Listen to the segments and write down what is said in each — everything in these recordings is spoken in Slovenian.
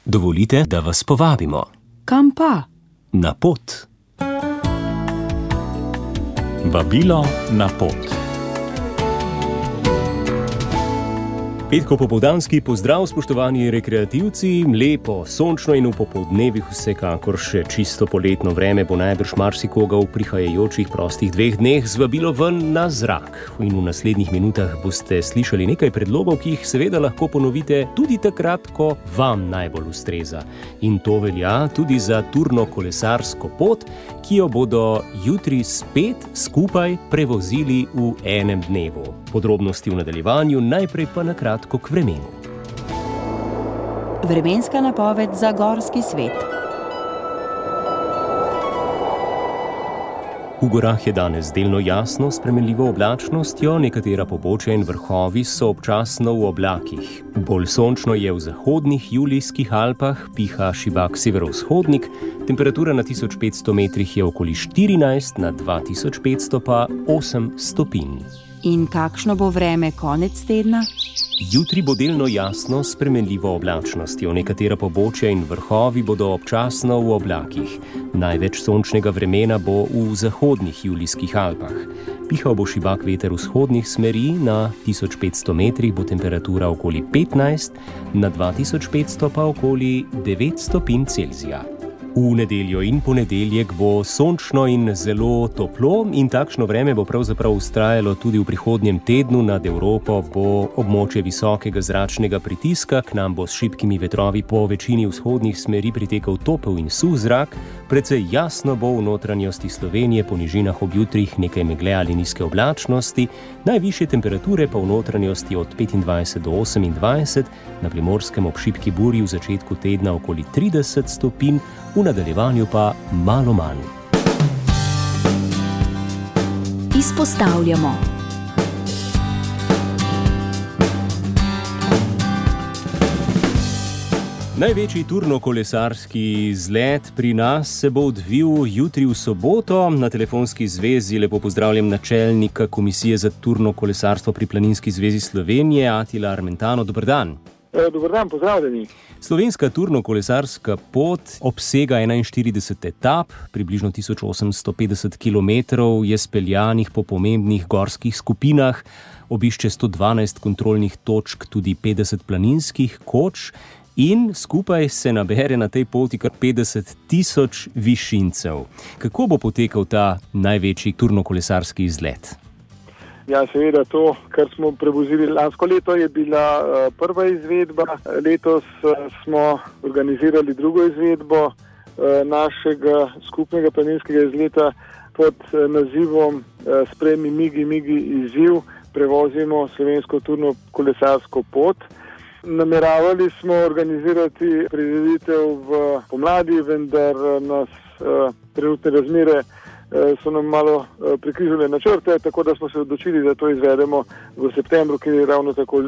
Dovolite, da vas povabimo. Kam pa? Na pot. Vabilo na pot. Petko popoldanski pozdrav, spoštovani rekreativci. Lepo, sončno in v popoldnevih vsekakor še čisto poletno vreme bo najbrž marsikoga v prihajajočih prostih 2 dneh zvabilo ven na zrak. In v naslednjih minutah boste slišali nekaj predlogov, ki jih seveda lahko ponovite tudi takrat, ko vam najbolj ustreza. In to velja tudi za turno-kolesarsko pot, ki jo bodo jutri spet skupaj prevozili v enem dnevu. Podrobnosti v nadaljevanju, najprej pa na kratko k vremenu. Vremenska napoved za gorski svet. V gorah je danes delno jasno, s spremenljivo oblačnostjo, nekatera pobočja in vrhovi so občasno v oblakih. Bolj sončno je v zahodnih Julijskih Alpah, piha šibak severovzhodnik, temperatura na 1500 metrih je okoli 14, na 2500 pa 8 stopinj. In kakšno bo vreme konec tedna? Jutri bo delno jasno, s spremenljivo oblačnostjo, nekatera pobočja in vrhovi bodo občasno v oblakih. Največ sončnega vremena bo v zahodnih Julijskih Alpah. Pihal bo šibak veter vzhodnih smeri, na 1500 metrih bo temperatura okoli 15, na 2500 pa okoli 9 stopinj Celzija. V nedeljo in ponedeljek bo sončno in zelo toplo in takšno vreme bo pravzaprav vztrajalo tudi v prihodnjem tednu. Nad Evropo bo območje visokega zračnega pritiska, k nam bo s šibkimi vetrovi po večini vzhodnih smeri pritekal topel in suh zrak, precej jasno bo v notranjosti Slovenije, po nižinah ob jutrih nekaj megle ali nizke oblačnosti, najvišje temperature pa v notranjosti od 25 do 28, na Primorskem ob šibki burji v začetku tedna okoli 30 stopinj, v nadaljevanju pa malo manj. Izpostavljamo. Največji turno-kolesarski izlet pri nas se bo odvil jutri v soboto. Na telefonski zvezi lepo pozdravljam načelnika Komisije za turno-kolesarstvo pri Planinski zvezi Slovenije, Atila Armentano. Dober dan. Dober dan, pozdravljeni. Slovenska turno-kolesarska pot obsega 41 etap, približno 1850 km je speljanih po pomembnih gorskih skupinah, obišče 112 kontrolnih točk, tudi 50 planinskih koč in skupaj se nabere na tej poti kar 50 000 višincev. Kako bo potekal ta največji turno-kolesarski izlet? Ja, seveda to, kar smo prevozili lansko leto, je bila prva izvedba. Letos smo organizirali drugo izvedbo našega skupnega planinskega izleta pod nazivom Sprejmi Migi izziv, prevozimo slovensko turno-kolesarsko pot. Nameravali smo organizirati prireditev v pomladi, vendar nas trenutne razmere so nam malo prekrižale načrte, tako da smo se odločili, da to izvedemo v septembru, ki je ravno tako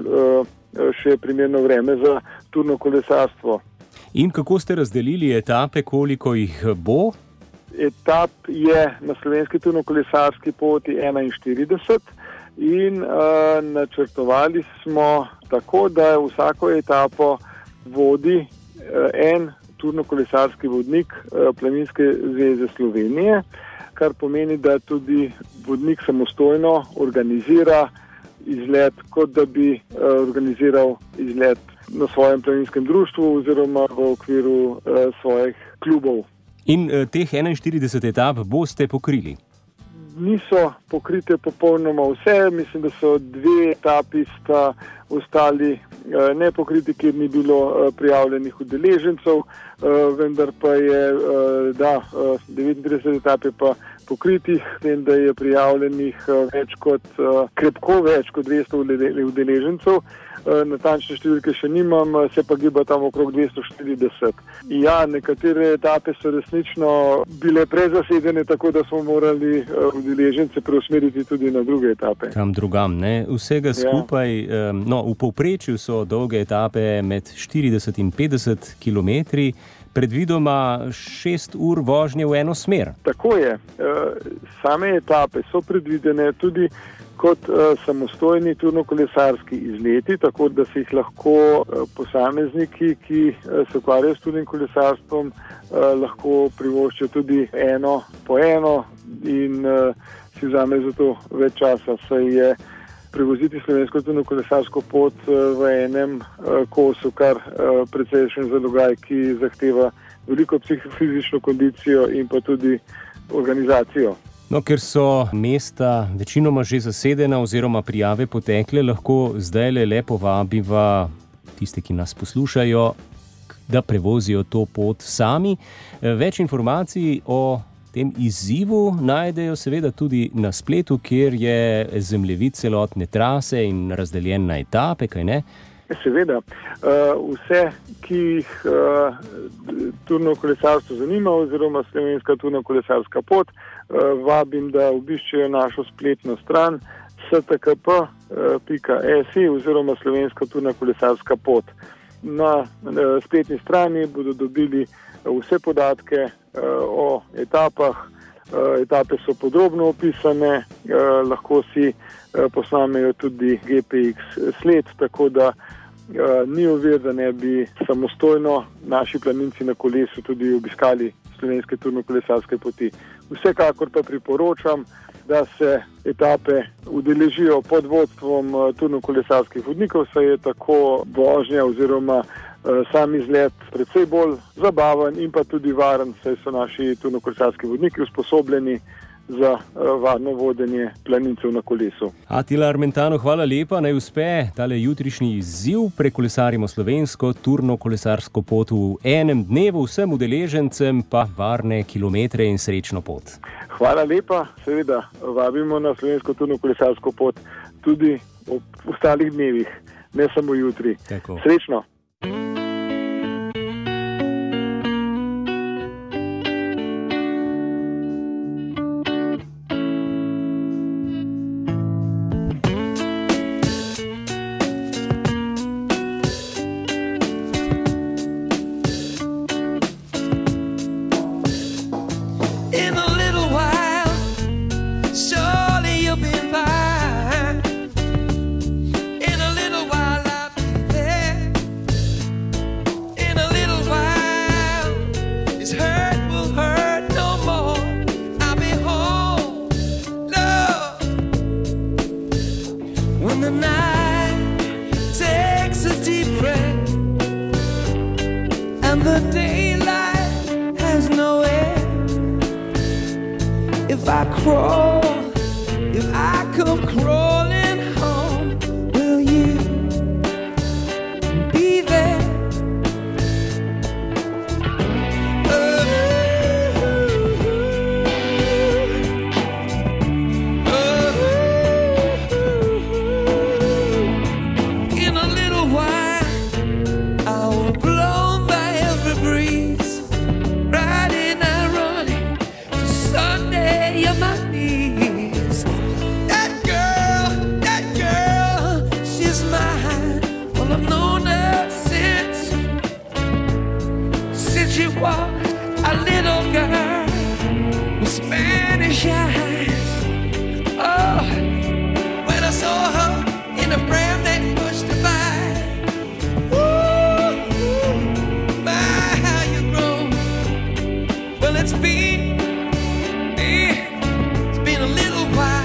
še primerno vreme za turno kolesarstvo. In kako ste razdelili etape, koliko jih bo? Etap je na slovenski turno-kolesarski poti 41 in načrtovali smo tako, da vsako etapo vodi en turno-kolesarski vodnik Planinske zveze Slovenije, kar pomeni, da tudi vodnik samostojno organizira izlet, kot da bi organiziral izlet na svojem planinskem društvu oziroma v okviru svojih klubov. In teh 41 etap boste pokrili? Niso pokrite popolnoma vse, mislim, da so 2 etapi sta ostali nepokriti, kjer ni bilo prijavljenih udeležencev, vendar pa je 39 etap je pa pokritih, tem, da je prijavljenih krepko več kot 200 udeležencev. Natančne številke še nimam, se pa giba tam okrog 240. Ja, nekatere etape so resnično bile prezasedene, tako da smo morali udeležence preusmeriti tudi na druge etape. Kam drugam, ne? Vsega skupaj, v povprečju so dolge etape med 40 in 50 kilometri, predvidoma 6 ur vožnje v eno smer. Tako je. Same etape so predvidene tudi kot samostojni turnokolesarski izleti, tako da si jih lahko posamezniki, ki se ukvarjajo s turnim kolesarstvom, lahko privoščijo tudi eno po eno in si vzame za to več časa, saj je prevoziti slovensko turno kolesarsko pot v enem kosu kar precejšen zalogaj, ki zahteva veliko psihofizično kondicijo in pa tudi organizacijo. No, ker so mesta večinoma že zasedena oziroma prijave potekle, lahko zdaj le povabiva tiste, ki nas poslušajo, da prevozijo to pot sami. Več informacij o tem izzivu najdejo seveda tudi na spletu, kjer je zemljevid celotne trase in razdeljen na etape, kaj ne? Seveda. Vse, ki jih turno kolesarstvo zanima oziroma slovenska turno kolesarska pot, vabim, da obiščejo našo spletno stran stkp.si oziroma slovenska turna kolesarska pot. Na spletni strani bodo dobili vse podatke o etapah. Etape so podrobno opisane, lahko si posnamejo tudi GPX sled, tako da ni ovir, da ne bi samostojno naši planinci na kolesu tudi obiskali slovenske turno-kolesarske poti. Vsekakor pa priporočam, da se etape udeležijo pod vodstvom turno-kolesarskih vodnikov, saj je tako vožnja oziroma sam izlet precej bolj zabaven in pa tudi varen, saj so naši turno-kolesarski vodniki usposobljeni za varno vodenje planincev na kolesu. Attila Armentano, hvala lepa, naj uspe tale jutrišnji izziv. Prekolesarimo slovensko turno-kolesarsko pot v enem dnevu, vsem udeležencem pa varne kilometre in srečno pot. Hvala lepa, seveda vabimo na slovensko turno-kolesarsko pot tudi ob ostalih dnevih, ne samo jutri. Tako. Srečno! If I come crawling home, will you be there? In a little while, I will blown by every breeze, riding and running to Sunday on my knees. That girl, she's mine. Well, I've known her since she was a little girl with Spanish eyes. Oh, when I saw her in a pram that pushed her by. Ooh, my, how you grown. Well, it's been a little while.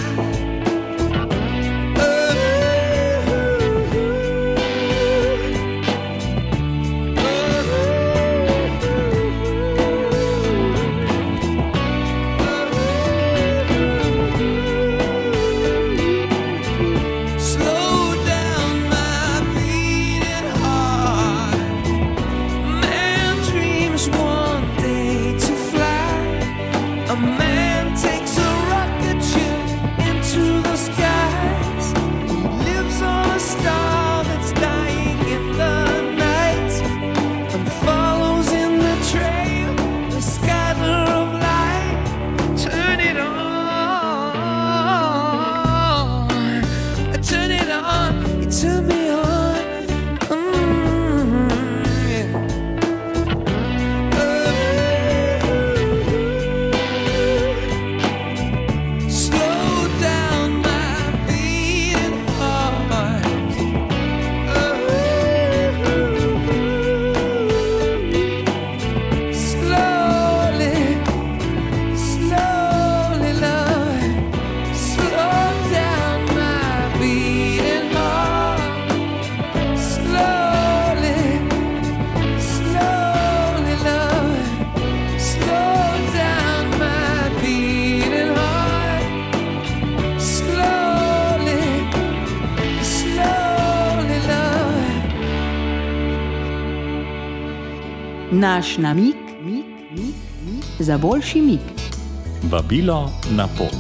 Naš namig za boljši mig. Vabilo na pot.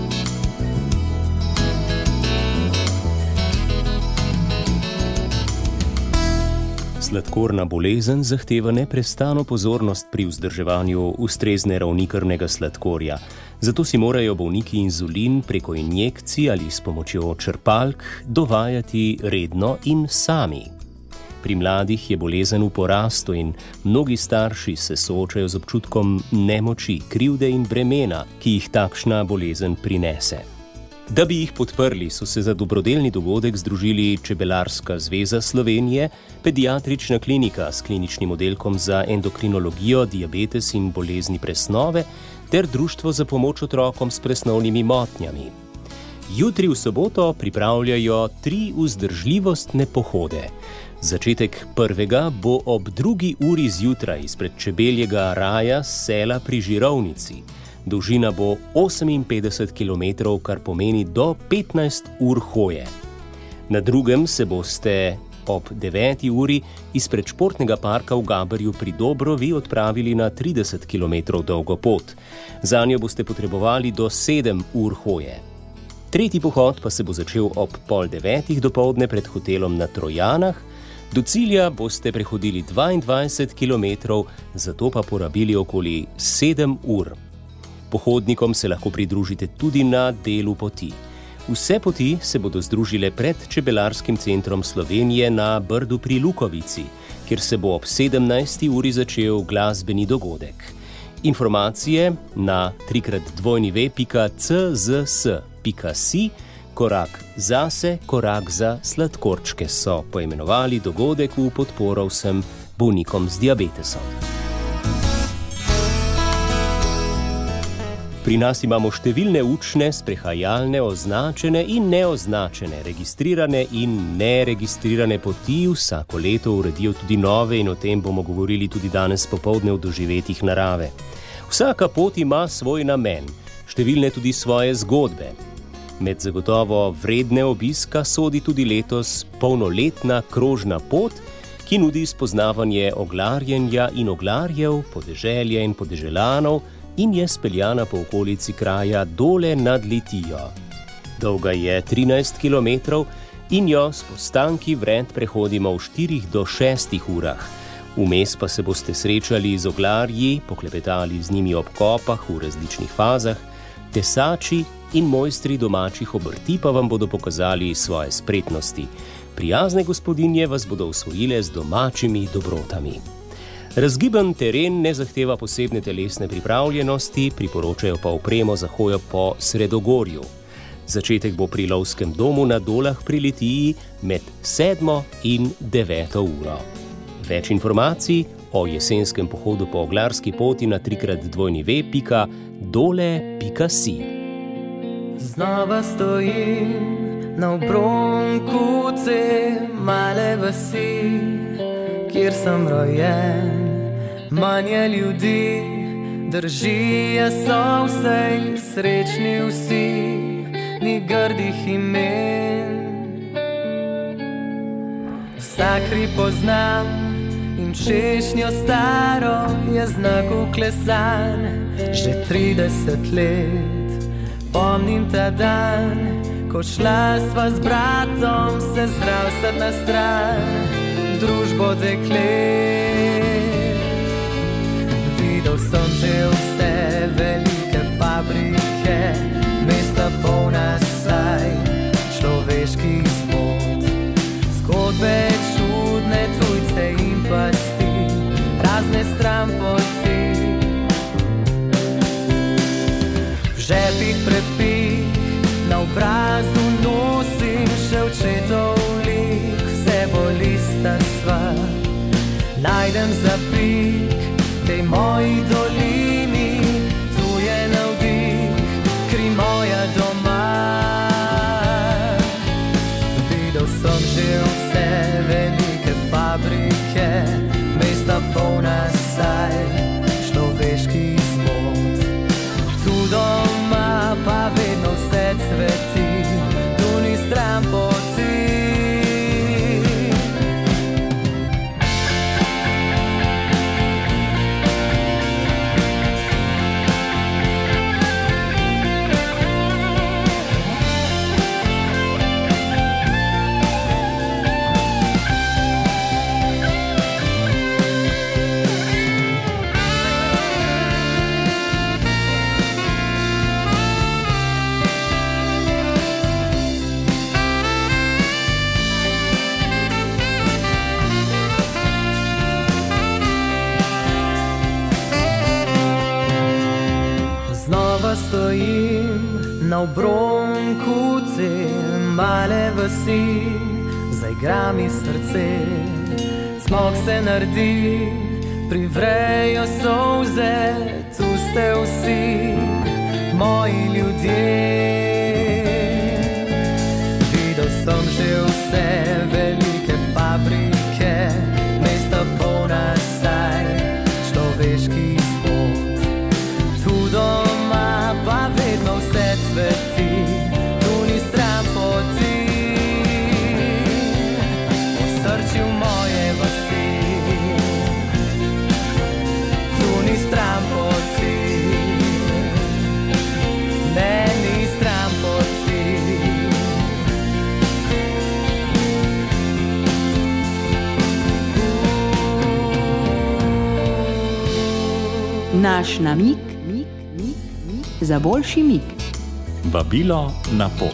Sladkorna bolezen zahteva neprestano pozornost pri vzdrževanju ustrezne ravni krvnega sladkorja. Zato si morajo bolniki inzulin preko injekcij ali s pomočjo črpalk dovajati redno in sami. Pri mladih je bolezen v porastu in mnogi starši se soočajo z občutkom nemoči, krivde in bremena, ki jih takšna bolezen prinese. Da bi jih podprli, so se za dobrodelni dogodek združili Čebelarska zveza Slovenije, Pediatrična klinika s kliničnim oddelkom za endokrinologijo, diabetes in bolezni presnove ter Društvo za pomoč otrokom s presnovnimi motnjami. Jutri v soboto pripravljajo 3 vzdržljivostne pohode. Začetek prvega bo ob 2. uri zjutraj izpred Čebeljega raja s sela pri Žirovnici. Dolžina bo 58 km, kar pomeni do 15 ur hoje. Na drugem se boste ob 9. uri izpred športnega parka v Gaberju pri Dobrovi odpravili na 30 km dolgo pot. Zanjo boste potrebovali do 7 ur hoje. Tretji pohod pa se bo začel ob 8:30 dopoldne pred hotelom na Trojanah. Do cilja boste prehodili 22 km, zato pa porabili okoli 7 ur. Pohodnikom se lahko pridružite tudi na delu poti. Vse poti se bodo združile pred Čebelarskim centrom Slovenije na Brdu pri Lukovici, kjer se bo ob 17. uri začel glasbeni dogodek. Informacije na www.czs.si, korak zase, korak za sladkorčke so poimenovali dogodek v podporo vsem bolnikom z diabetesom. Pri nas imamo številne učne, sprehajalne, označene in neoznačene, registrirane in neregistrirane poti. Vsako leto uredijo tudi nove in o tem bomo govorili tudi danes popoldne v doživetjih narave. Vsaka pot ima svoj namen, številne tudi svoje zgodbe. Med zagotovo vredne obiska sodi tudi letos polnoletna krožna pot, ki nudi spoznavanje oglarjenja in oglarjev, podeželja in podeželanov, in je speljana po okolici kraja Dole nad Litijo. Dolga je 13 km in jo s postanki vred prehodimo v 4 do 6 urah. Vmes pa se boste srečali z oglarji, poklepetali z njimi ob kopah v različnih fazah, tesači in mojstri domačih obrti pa vam bodo pokazali svoje spretnosti. Prijazne gospodinje vas bodo osvojile z domačimi dobrotami. Razgiban teren ne zahteva posebne telesne pripravljenosti, priporočajo pa opremo za hojo po Sredogorju. Začetek bo pri lovskem domu na Dolah pri Litiji med 7. in 9. uro. Več informacij o jesenskem pohodu po oglarski poti na www.dole.si. Znova stojim na obronku te male vasi, kjer sem rojen. Manje ljudi držijo, so vsej srečni vsi, ni grdih imen. Vsak hrib poznam in češnjo staro je znak vklesan. Že 30 let pomnim ta dan, ko šla sva z bratom se zdravstvati na stran, družbo deklet. Videl sem že vse velike fabrike, mesta polna saj človeških zmot. Zgodbe čudne, tujce in pasti, razne stranpoti. V žepih prepih, na obrazu nosim še očetov lik, vse bolj ista sva. Najdem zapik tej moji dolini, tu je navdih, kri moja doma. Videl sem že vse velike fabrike, mesta polna saj človeških zmot. Tu doma pa vedno vse cveti, tu ni stran poti. Na obronku te male vasi zaigra mi srce, smog se naredi, privrejo solze, tu ste vsi moji ljudje. Videl sem že vse velike fabrike, mesta polna saj človeških spod. Tu doma pa vedno vse cveti, tu ni stran poti, osrčju moje vasi. Tu ni stran poti, ne ni stran poti. Naš namig za boljši mig. Vabilo na pot.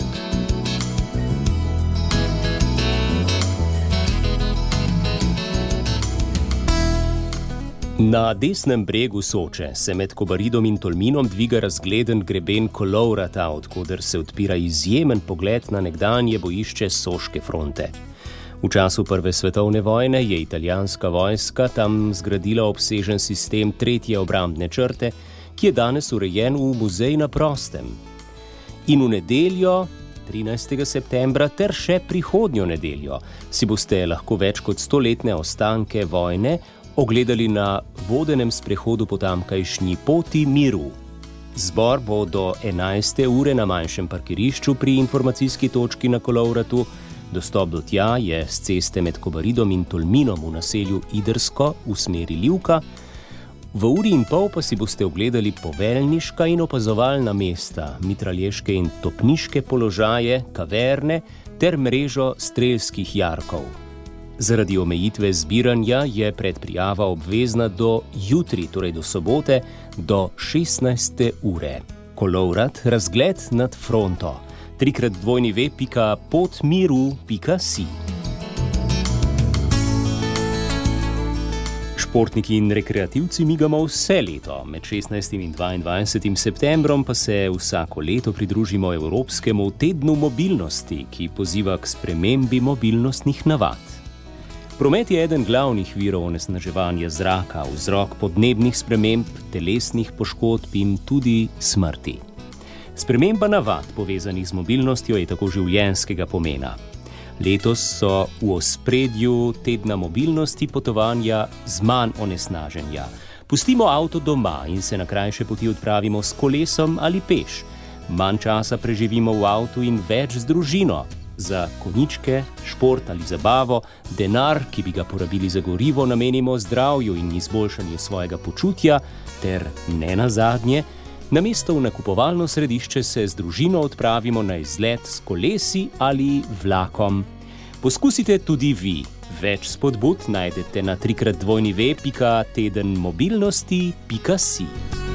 Na desnem bregu Soče se med Kobaridom in Tolminom dviga razgleden greben Kolovrata, odkoder se odpira izjemen pogled na nekdanje bojišče Soške fronte. V času Prve svetovne vojne je italijanska vojska tam zgradila obsežen sistem tretje obrambne črte, ki je danes urejen v muzej na prostem. In v nedeljo, 13. septembra, ter še prihodnjo nedeljo, si boste lahko več kot 100-letne ostanke vojne ogledali na vodenem sprehodu po tamkajšnji poti miru. Zbor bo do 11. ure na manjšem parkirišču pri informacijski točki na Kolovratu. Dostop do tja je s ceste med Kobaridom in Tolminom v naselju Idrsko v smeri Livka. V uri in pol pa si boste ogledali poveljniška in opazovalna mesta, mitralješke in topniške položaje, kaverne ter mrežo strelskih jarkov. Zaradi omejitve zbiranja je predprijava obvezna do jutri, torej do sobote, do 16. ure. Kolovrat, razgled nad fronto. www.potmiru.si. Športniki in rekreativci migamo vse leto. Med 16. in 22. septembrom pa se vsako leto pridružimo Evropskemu tednu mobilnosti, ki poziva k spremembi mobilnostnih navad. Promet je eden glavnih virov onesnaževanja zraka, vzrok podnebnih sprememb, telesnih poškodb in tudi smrti. Sprememba navad, povezanih z mobilnostjo, je tako življenjskega pomena. Letos so v ospredju tedna mobilnosti potovanja z manj onesnaženja. Pustimo avto doma in se na krajše poti odpravimo s kolesom ali peš. Manj časa preživimo v avtu in več z družino. Za konjičke, šport ali zabavo, denar, ki bi ga porabili za gorivo, namenimo zdravju in izboljšanju svojega počutja, ter ne nazadnje, namesto v nakupovalno središče se z družino odpravimo na izlet s kolesi ali vlakom. Poskusite tudi vi. Več spodbud najdete na www.tedenmobilnosti.si.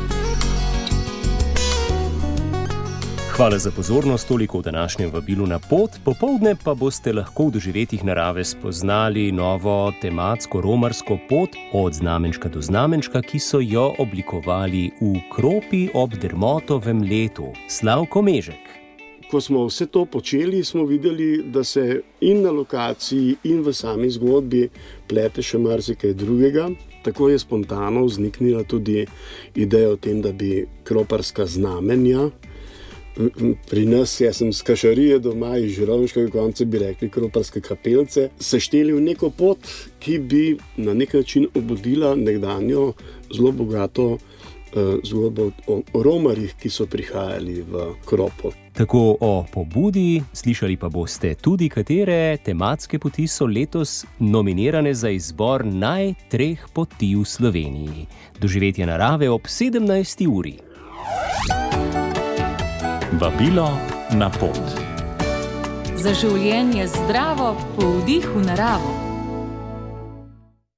Hvala za pozornost, toliko v današnjem vabilu na pot. Popoldne pa boste lahko v doživetjih narave spoznali novo tematsko romarsko pot od znamenčka do znamenčka, ki so jo oblikovali v Kropi ob Dermotovem letu. Slavko Mežek. Ko smo vse to počeli, smo videli, da se in na lokaciji, in v sami zgodbi plete še marsikaj drugega. Tako je spontano vzniknila tudi ideja o tem, da bi kroparska znamenja, pri nas, jaz sem z Kašarije doma, iz Žirovniškega konca bi rekli kroparske kapelce, sešteli v neko pot, ki bi na nek način obudila nekdanjo zelo bogato zgodbo o romarjih, ki so prihajali v Kropo. Tako o pobudi, slišali pa boste tudi, katere tematske poti so letos nominirane za izbor naj-3 poti v Sloveniji. Doživetje narave ob 17. uri. Vabilo na pot. Za življenje zdravo, po vdihu naravo.